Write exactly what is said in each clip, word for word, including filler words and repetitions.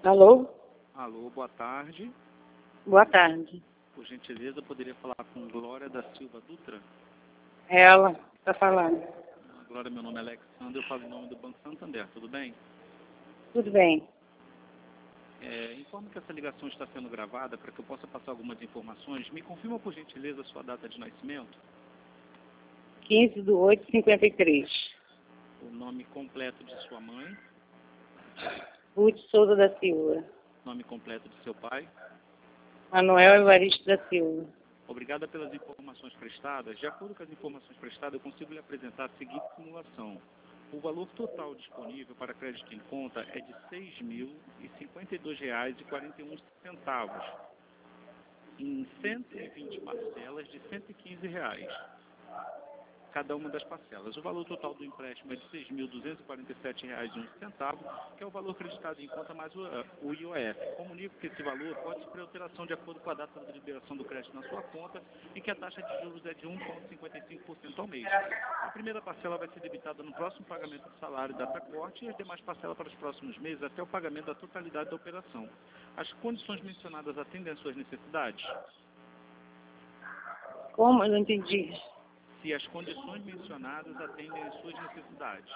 Alô? Alô, boa tarde. Boa tarde. Por gentileza, eu poderia falar com Glória da Silva Dutra? Ela está falando. Glória, meu nome é Alexandre, eu falo em nome do Banco Santander, tudo bem? Tudo bem. É, informo que essa ligação está sendo gravada para que eu possa passar algumas informações. Me confirma, por gentileza, a sua data de nascimento, quinze de oito de cinquenta e três. o nome completo de sua mãe, Ruth Souza da Silva. nome completo de seu pai. Manuel Evaristo da Silva. Obrigada pelas informações prestadas. De acordo com as informações prestadas, eu consigo lhe apresentar a seguinte simulação. O valor total disponível para crédito em conta é de seis mil e cinquenta e dois reais e quarenta e um centavos, em cento e vinte parcelas de cento e quinze reais, cada uma das parcelas. O valor total do empréstimo é de seis mil duzentos e quarenta e sete reais e um centavo, que é o valor acreditado em conta mais o, o I O F. Comunico que esse valor pode sofrer alteração de acordo com a data da liberação do crédito na sua conta e que a taxa de juros é de um vírgula cinquenta e cinco por cento ao mês. A primeira parcela vai ser debitada no próximo pagamento do salário da data corte e as demais parcelas para os próximos meses até o pagamento da totalidade da operação. As condições mencionadas atendem às suas necessidades? Como? Eu não entendi. Se as condições mencionadas atendem às suas necessidades.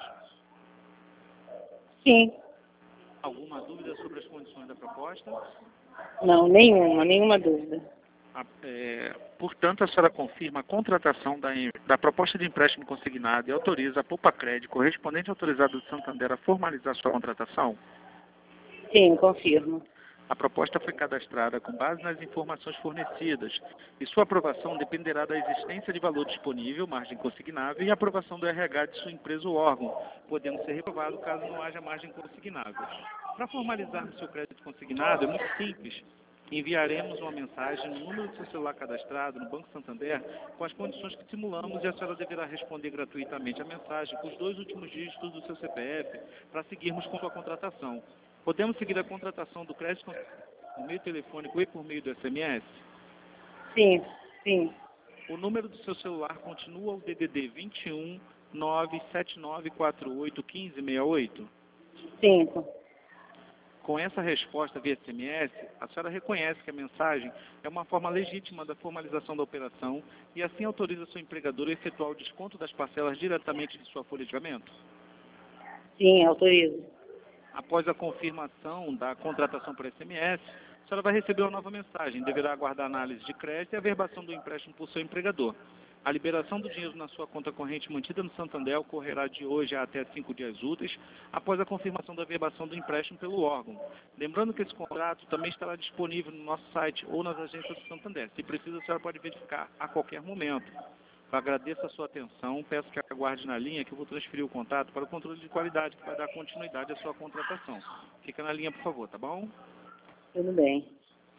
Sim. Alguma dúvida sobre as condições da proposta? Não, nenhuma, nenhuma dúvida. A, é, portanto, a senhora confirma a contratação da, da proposta de empréstimo consignado e autoriza a Poupa Crédito, correspondente autorizado do Santander, a formalizar sua contratação? Sim, confirmo. A proposta foi cadastrada com base nas informações fornecidas e sua aprovação dependerá da existência de valor disponível, margem consignável e aprovação do R H de sua empresa ou órgão, podendo ser reprovado caso não haja margem consignável. Para formalizarmos seu crédito consignado, é muito simples. Enviaremos uma mensagem no número do seu celular cadastrado no Banco Santander com as condições que simulamos e a senhora deverá responder gratuitamente a mensagem com os dois últimos dígitos do seu C P F para seguirmos com sua contratação. Podemos seguir a contratação do crédito por meio telefônico e por meio do S M S? Sim, sim. O número do seu celular continua o D D D vinte e um, nove sete nove quatro oito, um cinco seis oito? Cinco. Com essa resposta via S M S, a senhora reconhece que a mensagem é uma forma legítima da formalização da operação e assim autoriza seu empregador a efetuar o desconto das parcelas diretamente de sua folha de pagamento? Sim, autorizo. Após a confirmação da contratação por S M S, a senhora vai receber uma nova mensagem. Deverá aguardar a análise de crédito e a verbação do empréstimo por seu empregador. A liberação do dinheiro na sua conta corrente mantida no Santander ocorrerá de hoje a até cinco dias úteis, após a confirmação da verbação do empréstimo pelo órgão. Lembrando que esse contrato também estará disponível no nosso site ou nas agências do Santander. Se precisa, a senhora pode verificar a qualquer momento. Eu agradeço a sua atenção, peço que aguarde na linha que eu vou transferir o contato para o controle de qualidade, que vai dar continuidade à sua contratação. Fica na linha, por favor, tá bom? Tudo bem.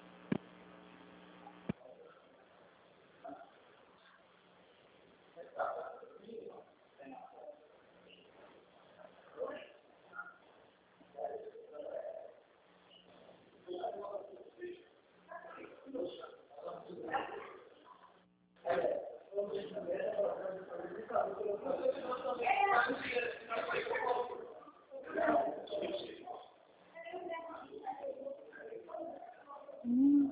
Hum.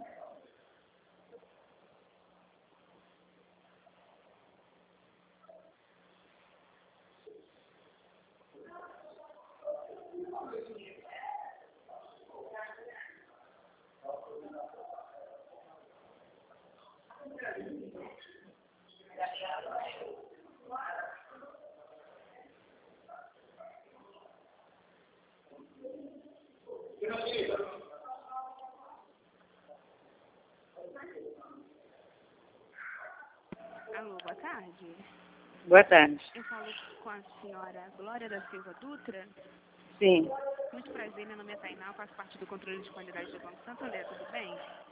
Alô, boa tarde. Boa tarde. Eu falo com a senhora Glória da Silva Dutra. Sim. Muito prazer, meu nome é Tainá, faço parte do controle de qualidade do Banco Santander, tudo bem?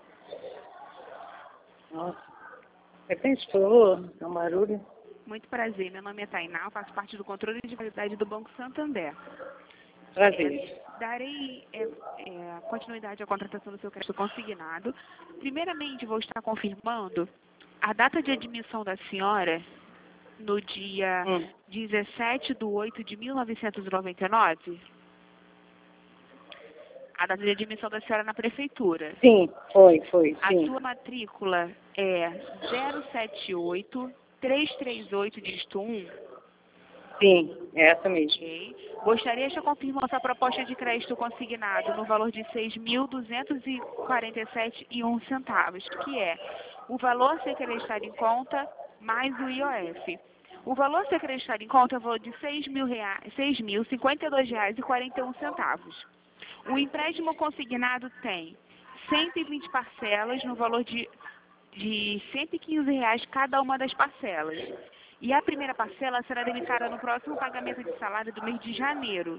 Nossa. Repete, por favor, é um barulho. Muito prazer, meu nome é Tainá, faço parte do controle de qualidade do Banco Santander. Prazer. É, darei é, é, continuidade à contratação do seu crédito consignado. Primeiramente, vou estar confirmando a data de admissão da senhora no dia Hum. dezessete de oito de mil novecentos e noventa e nove. A data de admissão da senhora na prefeitura. Sim, foi, foi, A sim. sua matrícula é zero sete oito, três três oito, dígito um. Sim, é essa mesmo. Ok. Gostaria de confirmar sua proposta de crédito consignado no valor de seis mil duzentos e quarenta e sete reais e um centavos, que é o valor a ser acreditado em conta mais o I O F. O valor a ser acreditado em conta é o valor de seis mil reais, seis mil e cinquenta e dois reais e quarenta e um centavos. O empréstimo consignado tem cento e vinte parcelas no valor de, de cento e quinze reais cada uma das parcelas. E a primeira parcela será debitada no próximo pagamento de salário do mês de janeiro.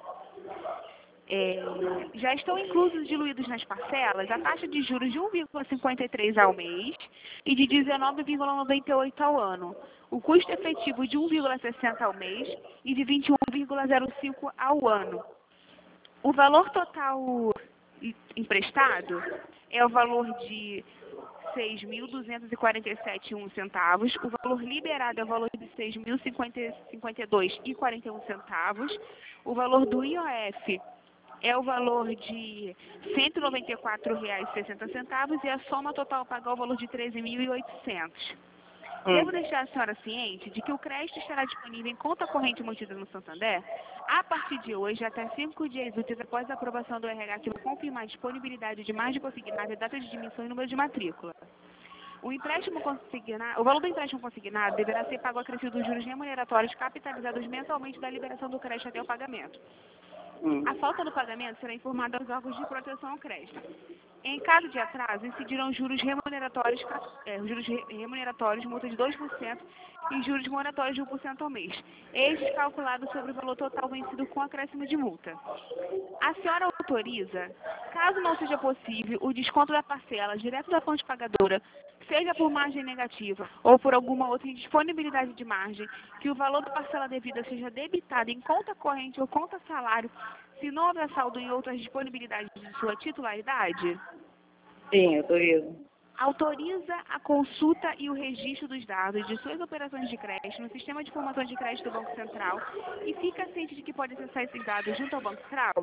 É, já estão inclusos diluídos nas parcelas a taxa de juros de um vírgula cinquenta e três ao mês e de dezenove vírgula noventa e oito ao ano. O custo efetivo de um vírgula sessenta ao mês e de vinte e um vírgula zero cinco ao ano. O valor total emprestado é o valor de seis mil duzentos e quarenta e sete reais e um centavos. O valor liberado é o valor de seis mil e cinquenta e dois reais e quarenta e um centavos. O valor do I O F é o valor de cento e noventa e quatro reais e sessenta centavos e a soma total a pagar é o valor de treze mil e oitocentos. Hum. Devo deixar a senhora ciente de que o crédito estará disponível em conta corrente mantida no Santander a partir de hoje até cinco dias úteis após a aprovação do R H que vai confirmar a disponibilidade de margem consignada e data de admissão e número de matrícula. O empréstimo consignado, o valor do empréstimo consignado deverá ser pago acrescido dos juros remuneratórios capitalizados mensalmente da liberação do crédito até o pagamento. Hum. A falta do pagamento será informada aos órgãos de proteção ao crédito. Em caso de atraso, incidirão juros remuneratórios, é, juros re- remuneratórios, multa de dois por cento e juros moratórios de um por cento ao mês. Estes calculados sobre o valor total vencido com acréscimo de multa. A senhora autoriza, caso não seja possível, o desconto da parcela direto da fonte pagadora, seja por margem negativa ou por alguma outra indisponibilidade de margem, que o valor da parcela devida seja debitado em conta corrente ou conta salário, se não houver saldo em outras disponibilidades de sua titularidade? Sim, autorizo. Autoriza a consulta e o registro dos dados de suas operações de crédito no Sistema de Informações de Crédito do Banco Central e fica ciente de que pode acessar esses dados junto ao Banco Central?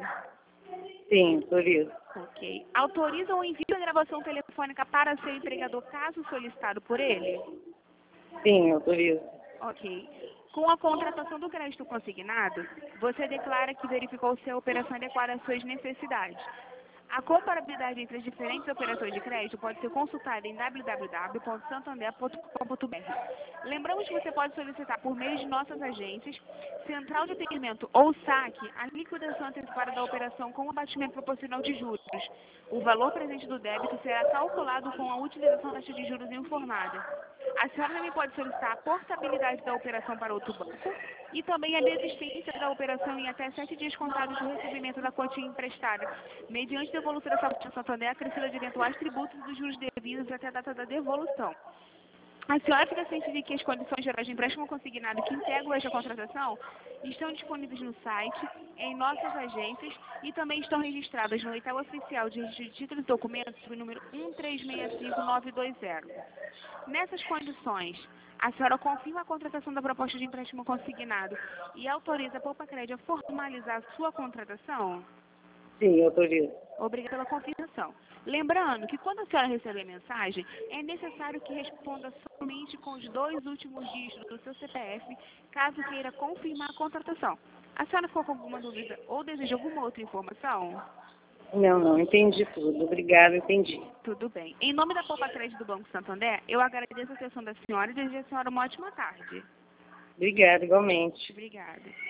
Sim, autorizo. Ok. Autoriza o envio da gravação telefônica para seu empregador caso solicitado por ele? Sim, autorizo. Ok. Com a contratação do crédito consignado, você declara que verificou se a operação adequada às suas necessidades. A comparabilidade entre as diferentes operações de crédito pode ser consultada em w w w ponto santander ponto com ponto b r. Lembramos que você pode solicitar por meio de nossas agências, Central de Atendimento ou saque, a liquidação antecipada da operação com o abatimento proporcional de juros. O valor presente do débito será calculado com a utilização da taxa de juros informada. A senhora também pode solicitar a portabilidade da operação para outro banco e também a desistência da operação em até sete dias contados do recebimento da quantia emprestada, mediante devolução da fatura Santander acrescida de eventuais tributos e dos juros devidos até a data da devolução. A senhora fica ciente de que as condições gerais de empréstimo consignado que integram esta contratação estão disponíveis no site, em nossas agências e também estão registradas no edital oficial de registro de títulos e documentos sob o número um três seis cinco nove dois zero. Nessas condições, a senhora confirma a contratação da proposta de empréstimo consignado e autoriza a Poupa Crédito a formalizar a sua contratação? Sim, autorizo. Obrigada pela confirmação. Lembrando que quando a senhora receber a mensagem, é necessário que responda somente com os dois últimos dígitos do seu C P F, caso queira confirmar a contratação. A senhora ficou com alguma dúvida ou deseja alguma outra informação? Não, não, entendi tudo. Obrigada, entendi. Tudo bem. Em nome da Poupa Crédito do Banco Santander, eu agradeço a atenção da senhora e desejo a senhora uma ótima tarde. Obrigada, igualmente. Obrigada.